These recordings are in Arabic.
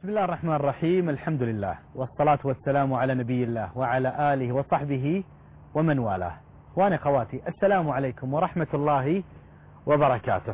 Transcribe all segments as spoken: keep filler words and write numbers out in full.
بسم الله الرحمن الرحيم. الحمد لله والصلاة والسلام على نبي الله وعلى آله وصحبه ومن والاه. وأنا أخواتي السلام عليكم ورحمة الله وبركاته.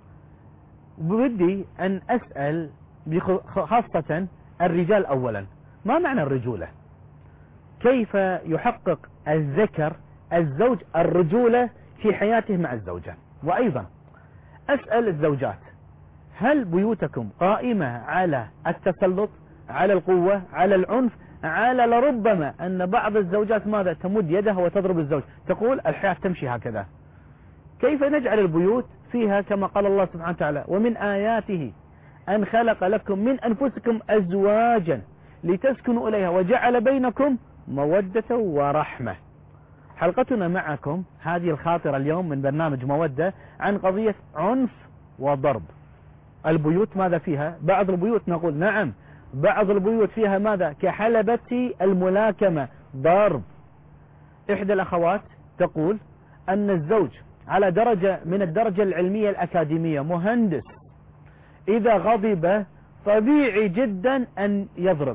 بودي أن أسأل خاصة الرجال أولا، ما معنى الرجولة؟ كيف يحقق الذكر الزوج الرجولة في حياته مع الزوجة؟ وأيضا أسأل الزوجات، هل بيوتكم قائمة على التسلط، على القوة، على العنف، على لربما أن بعض الزوجات ماذا تمد يدها وتضرب الزوج، تقول الحياة تمشي هكذا؟ كيف نجعل البيوت فيها كما قال الله سبحانه وتعالى: ومن آياته أن خلق لكم من أنفسكم أزواجا لتسكنوا إليها وجعل بينكم مودة ورحمة. حلقتنا معكم هذه الخاطرة اليوم من برنامج مودة عن قضية عنف وضرب. البيوت ماذا فيها؟ بعض البيوت نقول نعم، بعض البيوت فيها ماذا؟ كحلبة الملاكمة، ضرب. إحدى الأخوات تقول أن الزوج على درجة من الدرجة العلمية الأكاديمية، مهندس، إذا غضب طبيعي جدا أن يضرب،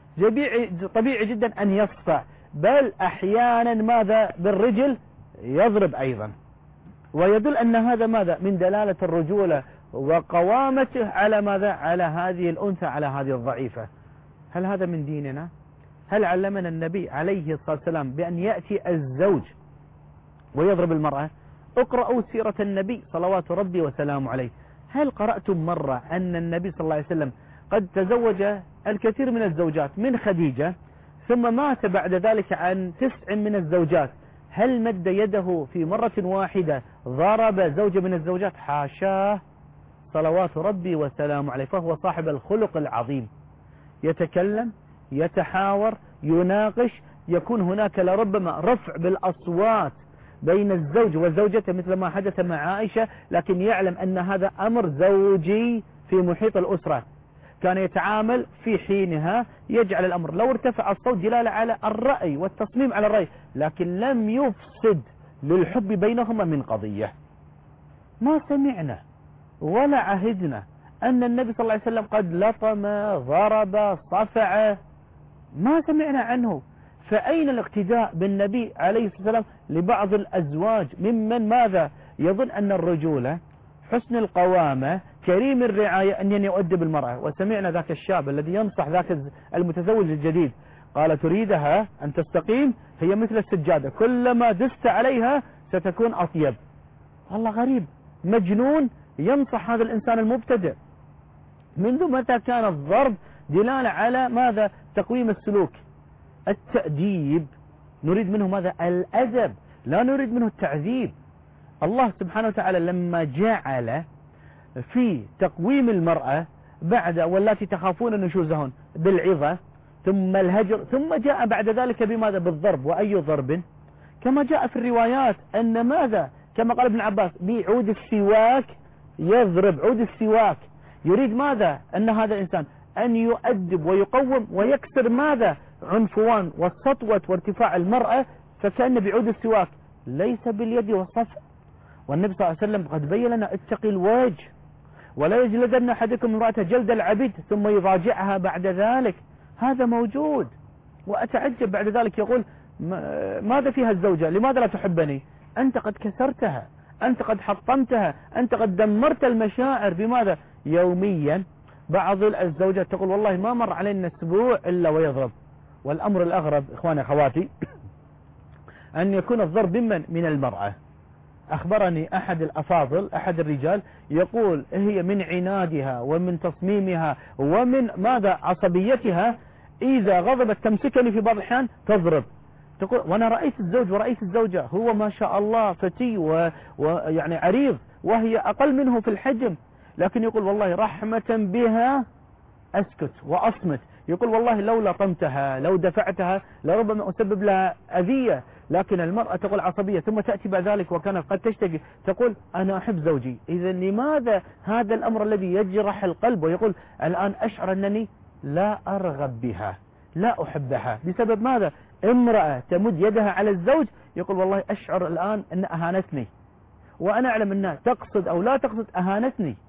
طبيعي جدا أن يصفع، بل أحيانا ماذا؟ بالرجل يضرب أيضا. ويدل أن هذا ماذا؟ من دلالة الرجولة وقوامته على ماذا؟ على هذه الأنثى، على هذه الضعيفة. هل هذا من ديننا؟ هل علمنا النبي عليه الصلاة والسلام بأن يأتي الزوج ويضرب المرأة؟ اقرأوا سيرة النبي صلوات ربي وسلامه عليه. هل قرأتم مرة أن النبي صلى الله عليه وسلم قد تزوج الكثير من الزوجات من خديجة ثم مات بعد ذلك عن تسع من الزوجات؟ هل مد يده في مرة واحدة ضرب زوجة من الزوجات؟ حاشاه صلوات ربي وسلامه عليه، فهو صاحب الخلق العظيم. يتكلم، يتحاور، يناقش، يكون هناك لربما رفع بالأصوات بين الزوج وزوجته مثل ما حدث مع عائشة، لكن يعلم أن هذا أمر زوجي في محيط الأسرة. كان يتعامل في حينها، يجعل الأمر لو ارتفع الصوت دلالة على الرأي والتصميم على الرأي، لكن لم يفسد للحب بينهما من قضية. ما سمعنا ولا عهدنا أن النبي صلى الله عليه وسلم قد لطم، ضرب، صفع، ما سمعنا عنه. فأين الاقتداء بالنبي عليه الصلاة والسلام لبعض الأزواج ممن ماذا يظن أن الرجولة، حسن القوامة، كريم الرعاية، أن يؤدب المرأة؟ وسمعنا ذاك الشاب الذي ينصح ذاك المتزوج الجديد، قال: تريدها أن تستقيم، هي مثل السجادة، كلما دست عليها ستكون أطيب. والله غريب، مجنون ينصح هذا الإنسان المبتدئ. منذ متى كان الضرب دلالة على ماذا؟ تقويم السلوك، التأديب. نريد منه ماذا؟ الأدب، لا نريد منه التعذيب. الله سبحانه وتعالى لما جعل في تقويم المرأة بعد واللاتي تخافون نشوزهن بالعظة ثم الهجر، ثم جاء بعد ذلك بماذا؟ بالضرب. وأي ضرب؟ كما جاء في الروايات أن ماذا؟ كما قال ابن عباس: بعود السواك يضرب، عود السواك. يريد ماذا؟ أن هذا الإنسان أن يؤدب ويقوم ويكسر ماذا؟ عنفوان والسطوة وارتفاع المرأة، فكأن بعود السواك، ليس باليد والصفع. والنبي صلى الله عليه وسلم قد بين لنا: اتقي الوجه، ولا يجلدن أحدكم امرأته جلد العبيد ثم يضاجعها بعد ذلك. هذا موجود. وأتعجب بعد ذلك يقول: ماذا فيها الزوجة؟ لماذا لا تحبني؟ أنت قد كسرتها، أنت قد حطمتها، أنت قد دمرت المشاعر. بماذا؟ يوميا بعض الزوجات تقول: والله ما مر علينا أسبوع إلا ويضرب. والأمر الأغرب إخواني أخواتي أن يكون الضرب ممن؟ من المرأة. أخبرني أحد الأفاضل، أحد الرجال، يقول: هي من عنادها ومن تصميمها ومن ماذا؟ عصبيتها، إذا غضبت تمسكني في بعض الأحيان تضرب. تقول: وأنا رأيت الزوج ورأيت الزوجة، هو ما شاء الله فتي ويعني عريض، وهي أقل منه في الحجم، لكن يقول: والله رحمة بها أسكت وأصمت. يقول: والله لو لطمتها، لو دفعتها، لربما أسبب لها أذية. لكن المرأة تقول عصبية، ثم تأتي بعد ذلك وكانت قد تشتكي تقول: أنا أحب زوجي. إذا لماذا هذا الأمر الذي يجرح القلب؟ ويقول: الآن أشعر أنني لا أرغب بها، لا أحبها، بسبب ماذا؟ امرأة تمد يدها على الزوج، يقول: والله أشعر الآن أن أهانتني، وأنا أعلم أنها تقصد أو لا تقصد أهانتني.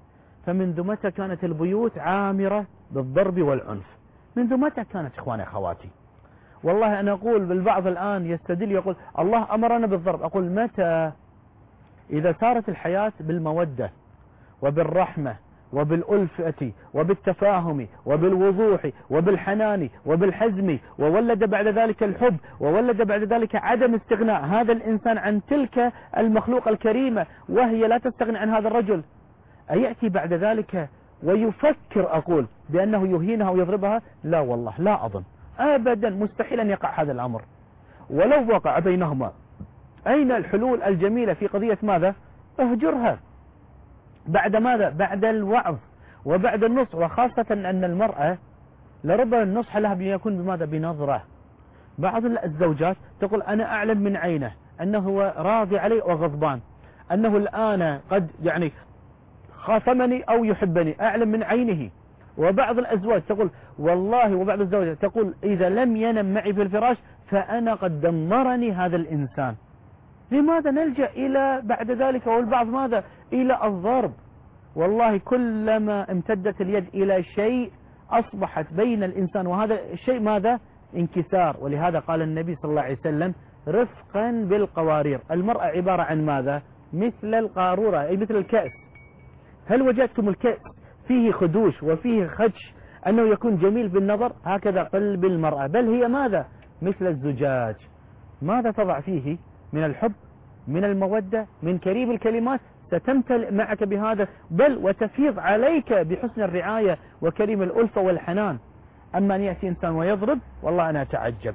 فمنذ متى كانت البيوت عامرة بالضرب والعنف؟ منذ متى كانت إخواني أخواتي؟ والله أنا أقول بالبعض الآن يستدل يقول الله أمرنا بالضرب. أقول متى؟ إذا سارت الحياة بالمودة وبالرحمة وبالألفة وبالتفاهم وبالوضوح وبالحنان وبالحزم، وولد بعد ذلك الحب، وولد بعد ذلك عدم استغناء هذا الإنسان عن تلك المخلوق الكريمة وهي لا تستغني عن هذا الرجل، أيأتي بعد ذلك ويفكر أقول بأنه يهينها ويضربها؟ لا والله لا أظن أبدا، مستحيل أن يقع هذا الأمر. ولو وقع بينهما أين الحلول الجميلة في قضية ماذا؟ اهجرها. بعد ماذا؟ بعد الوعظ وبعد النصح، وخاصة أن المرأة لربما النصح لها بيكون بماذا؟ بنظرة. بعض الزوجات تقول أنا أعلم من عينه أنه هو راضي علي وغضبان، أنه الآن قد يعني خاصمني أو يحبني، أعلم من عينه. وبعض الأزواج تقول والله، وبعض الزوجات تقول إذا لم ينم معي في الفراش فأنا قد دمرني هذا الإنسان. لماذا نلجأ إلى بعد ذلك والبعض ماذا؟ إلى الضرب. والله كلما امتدت اليد إلى شيء أصبحت بين الإنسان وهذا الشيء ماذا؟ انكسار. ولهذا قال النبي صلى الله عليه وسلم رفقا بالقوارير. المرأة عبارة عن ماذا؟ مثل القارورة، أي مثل الكأس. هل وجدتم الكأس فيه خدوش وفيه خدش أنه يكون جميل بالنظر؟ هكذا قلب المرأة، بل هي ماذا؟ مثل الزجاج. ماذا تضع فيه من الحب، من المودة، من كريم الكلمات، ستمتلئ معك بهذا، بل وتفيض عليك بحسن الرعاية وكريم الألفة والحنان. أما أن يأتي إنسان ويضرب، والله أنا أتعجب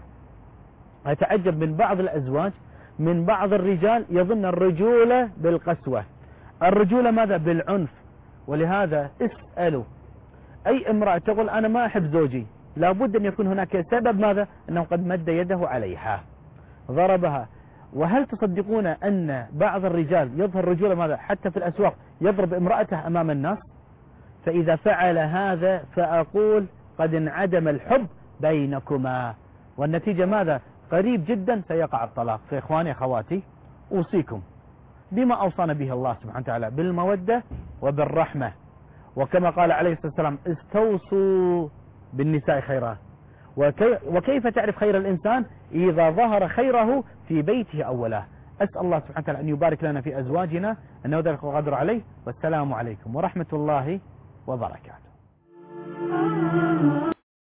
أتعجب من بعض الأزواج، من بعض الرجال يظن الرجولة بالقسوة، الرجولة ماذا؟ بالعنف. ولهذا اسألوا أي امرأة تقول أنا ما أحب زوجي، لابد أن يكون هناك سبب ماذا؟ أنه قد مد يده عليها ضربها. وهل تصدقون أن بعض الرجال يظهر رجوله ماذا؟ حتى في الأسواق يضرب امرأته أمام الناس؟ فإذا فعل هذا فأقول قد انعدم الحب بينكما، والنتيجة ماذا؟ قريب جدا سيقع الطلاق. فإخواني أخواتي أوصيكم بما أوصانا به الله سبحانه وتعالى بالمودة وبالرحمة، وكما قال عليه الصلاة والسلام استوصوا بالنساء خيرا. وكي وكيف تعرف خير الإنسان؟ إذا ظهر خيره في بيته أولا. أسأل الله سبحانه وتعالى أن يبارك لنا في أزواجنا، أنه ذلك القدر عليه. والسلام عليكم ورحمة الله وبركاته.